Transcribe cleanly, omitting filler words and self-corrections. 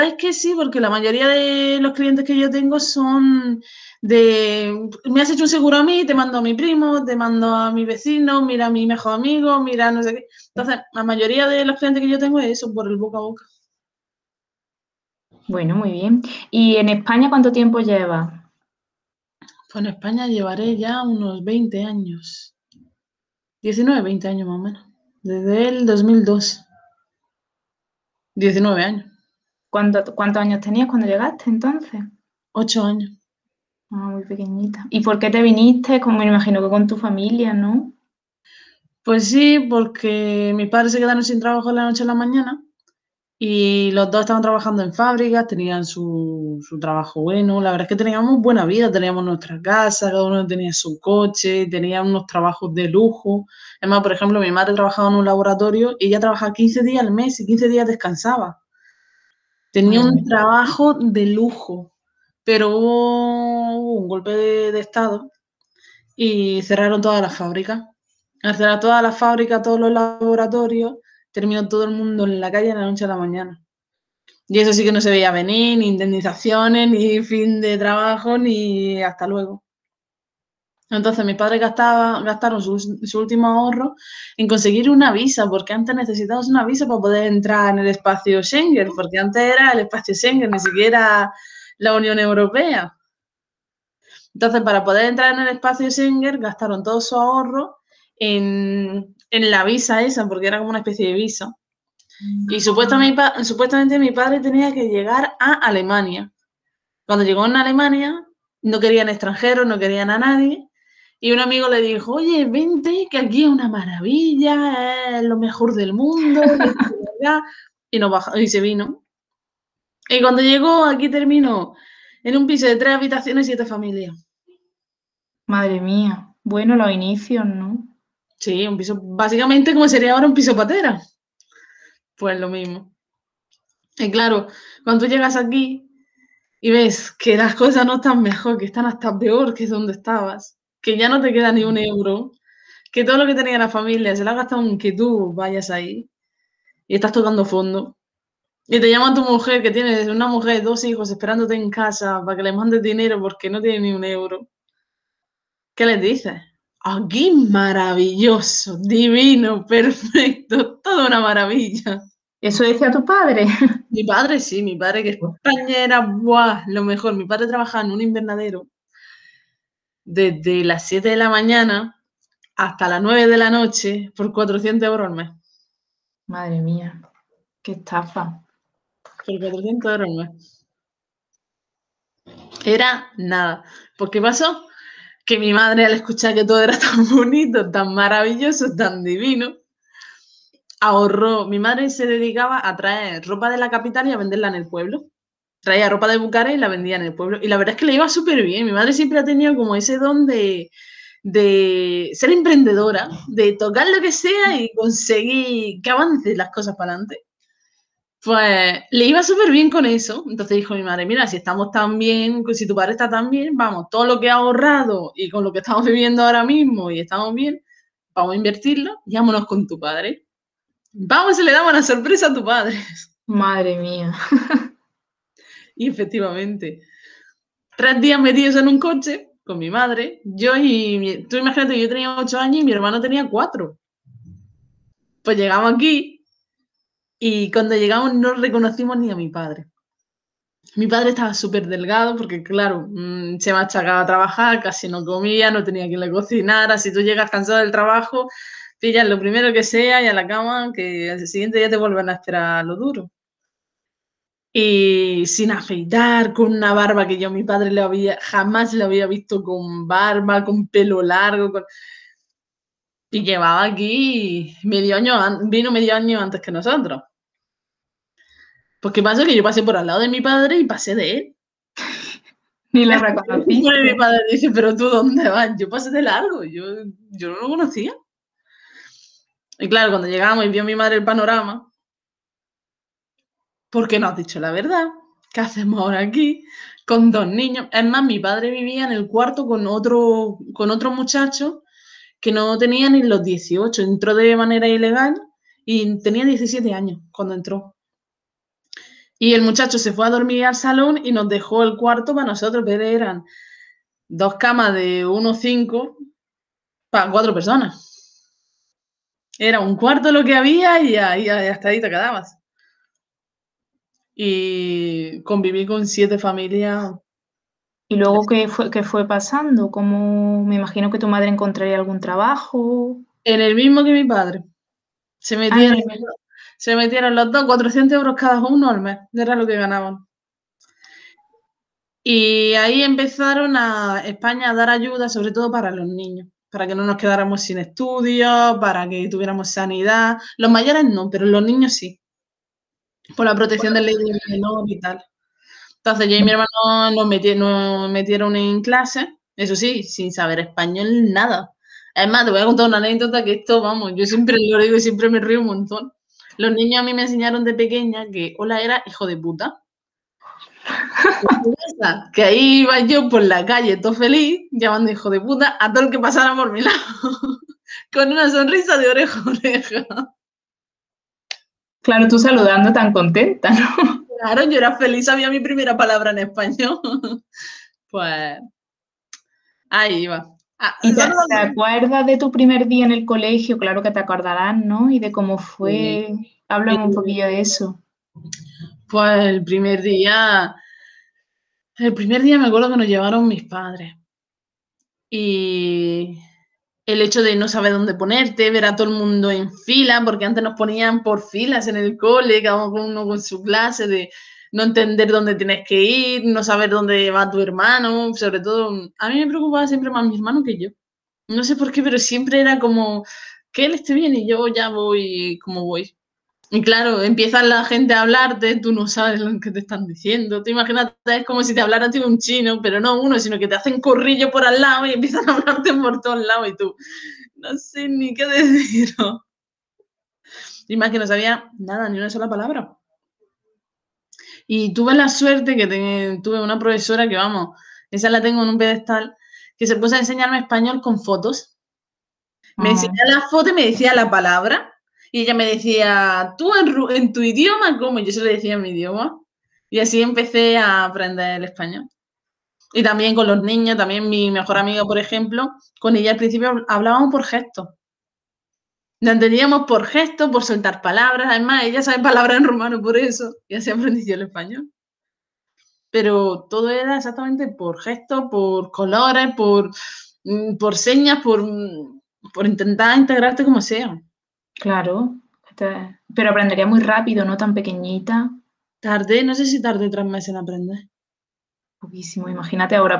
es que sí, porque la mayoría de los clientes que yo tengo son de, me has hecho un seguro a mí, te mando a mi primo, te mando a mi vecino, mira a mi mejor amigo, mira no sé qué. Entonces, la mayoría de los clientes que yo tengo es eso, por el boca a boca. Bueno, muy bien. ¿Y en España cuánto tiempo llevas? Pues en España llevaré ya unos 20 años, 19, 20 años más o menos, desde el 2002, 19 años, ¿Cuántos años tenías cuando llegaste entonces? 8 años. Ah, muy pequeñita. ¿Y por qué te viniste? Como me imagino que con tu familia, ¿no? Pues sí, porque mis padres se quedaron sin trabajo de la noche a la mañana. Y los dos estaban trabajando en fábricas, tenían su trabajo bueno. La verdad es que teníamos buena vida, teníamos nuestra casa, cada uno tenía su coche, tenía unos trabajos de lujo. Es más, por ejemplo, mi madre trabajaba en un laboratorio y ella trabajaba 15 días al mes y 15 días descansaba. Tenía Madre un mía. trabajo de lujo, pero hubo un golpe de estado y cerraron todas las fábricas. Al cerrar todas las fábricas, todos los laboratorios, terminó todo el mundo en la calle de la noche a la mañana. Y eso sí que no se veía venir, ni indemnizaciones, ni fin de trabajo, ni hasta luego. Entonces mis padres gastaron su último ahorro en conseguir una visa, porque antes necesitabas una visa para poder entrar en el espacio Schengen, porque antes era el espacio Schengen, ni siquiera la Unión Europea. Entonces, para poder entrar en el espacio Schengen, gastaron todo su ahorro en la visa esa, porque era como una especie de visa. Y supuestamente mi padre tenía que llegar a Alemania. Cuando llegó en Alemania, no querían extranjeros, no querían a nadie. Y un amigo le dijo, oye, vente, que aquí es una maravilla, es lo mejor del mundo, vente para acá. Y, y se vino. Y cuando llegó, aquí terminó en un piso de 3 habitaciones y 7 familias. Madre mía. Bueno, los inicios, ¿no? Sí, un piso, básicamente como sería ahora un piso patera. Pues lo mismo. Y claro, cuando tú llegas aquí y ves que las cosas no están mejor, que están hasta peor que donde estabas, que ya no te queda ni un euro, que todo lo que tenía la familia se lo ha gastado en que tú vayas ahí y estás tocando fondo. Y te llama tu mujer, que tienes una mujer, 2 hijos esperándote en casa para que le mandes dinero porque no tiene ni un euro. ¿Qué les dices? Aquí maravilloso, divino, perfecto, toda una maravilla. ¿Eso decía tu padre? Mi padre sí, mi padre que España era, ¡buah!, lo mejor. Mi padre trabajaba en un invernadero desde las 7 de la mañana hasta las 9 de la noche por 400 € al mes. Madre mía, qué estafa. Por 400 € al mes. Era nada. ¿Por qué pasó? Que mi madre, al escuchar que todo era tan bonito, tan maravilloso, tan divino, ahorró. Mi madre se dedicaba a traer ropa de la capital y a venderla en el pueblo. Traía ropa de Bucarest y la vendía en el pueblo. Y la verdad es que le iba súper bien. Mi madre siempre ha tenido como ese don de ser emprendedora, de tocar lo que sea y conseguir que avance las cosas para adelante. Pues le iba súper bien con eso. Entonces dijo mi madre, mira, si estamos tan bien, si tu padre está tan bien, vamos, todo lo que ha ahorrado y con lo que estamos viviendo ahora mismo y estamos bien, vamos a invertirlo y vámonos con tu padre. Vamos y le damos la sorpresa a tu padre. Madre mía. Y efectivamente, 3 días metidos en un coche con mi madre, tú imagínate, yo tenía 8 años y mi hermano tenía 4. Pues llegamos aquí y cuando llegamos no reconocimos ni a mi padre. Mi padre estaba súper delgado porque, claro, se machacaba a trabajar, casi no comía, no tenía quien le cocinara. Si tú llegas cansado del trabajo, pillas lo primero que sea y a la cama, que al siguiente día te vuelven a esperar lo duro. Y sin afeitar, con una barba que yo a mi padre jamás le había visto con barba, con pelo largo. Y llevaba aquí medio año, vino medio año antes que nosotros. Pues qué pasa, que yo pasé por al lado de mi padre y pasé de él. Ni lo Y mi reconociste. padre dice, pero tú ¿dónde vas? Yo pasé de largo, yo no lo conocía. Y claro, cuando llegamos y vio mi madre el panorama, ¿por qué no has dicho la verdad? ¿Qué hacemos ahora aquí con 2 niños? Es más, mi padre vivía en el cuarto con otro muchacho que no tenía ni los 18. Entró de manera ilegal y tenía 17 años cuando entró. Y el muchacho se fue a dormir al salón y nos dejó el cuarto para nosotros, pero eran 2 camas de 1,5 para 4 personas. Era un cuarto lo que había y ahí hasta ahí te quedabas. Y conviví con 7 familias. ¿Y luego qué fue pasando? ¿Cómo, me imagino que tu madre encontraría algún trabajo? En el mismo que mi padre. Se Ah, metieron, se metieron los dos, 400 euros cada uno al mes. Era lo que ganaban. Y ahí empezaron a España a dar ayuda, sobre todo para los niños, para que no nos quedáramos sin estudios, para que tuviéramos sanidad. Los mayores no, pero los niños sí, por la protección del ley del menor y tal. Entonces yo y mi hermano nos metieron en clase, eso sí, sin saber español, nada. Es más, te voy a contar una anécdota que esto, vamos, yo siempre lo digo y siempre me río un montón. Los niños a mí me enseñaron de pequeña que hola era hijo de puta. Que ahí iba yo por la calle todo feliz, llamando hijo de puta a todo el que pasara por mi lado, con una sonrisa de oreja a oreja. claro, tú saludando tan contenta, ¿no? Claro, yo era feliz, sabía mi primera palabra en español. Pues ahí iba. Ah, ¿Y te saludando. acuerdas de tu primer día en el colegio? Claro que te acordarás, ¿no? Y de cómo Sí. fue. Háblame un poquillo de eso. Pues el primer día me acuerdo que nos llevaron mis padres. Y el hecho de no saber dónde ponerte, ver a todo el mundo en fila, porque antes nos ponían por filas en el cole, cada uno con su clase, de no entender dónde tienes que ir, no saber dónde va tu hermano, sobre todo, a mí me preocupaba siempre más mi hermano que yo. No sé por qué, pero siempre era como que él esté bien y yo ya voy como voy. Y claro, empieza la gente a hablarte, tú no sabes lo que te están diciendo. Tú imagínate, es como si te hablara a ti un chino, pero no uno, sino que te hacen corrillo por al lado y empiezan a hablarte por todos lados y tú, no sé ni qué decir. Y más que no sabía nada, ni una sola palabra. Y tuve la suerte que tuve una profesora que, vamos, esa la tengo en un pedestal, que se puso a enseñarme español con fotos. Me Ah, enseñaba la foto y me decía la palabra. Y ella me decía, tú en tu idioma, ¿cómo? Y yo se lo decía en mi idioma. Y así empecé a aprender el español. Y también con los niños, también mi mejor amiga, por ejemplo, con ella al principio hablábamos por gestos. Nos entendíamos por gestos, por soltar palabras. Además, ella sabe palabras en rumano por eso. Y así aprendí yo el español. Pero todo era exactamente por gestos, por colores, por señas, por intentar integrarte como sea. claro. Pero aprendería muy rápido, ¿no? Tan pequeñita. Tardé, no sé si tardé 3 meses en aprender. Poquísimo. Imagínate ahora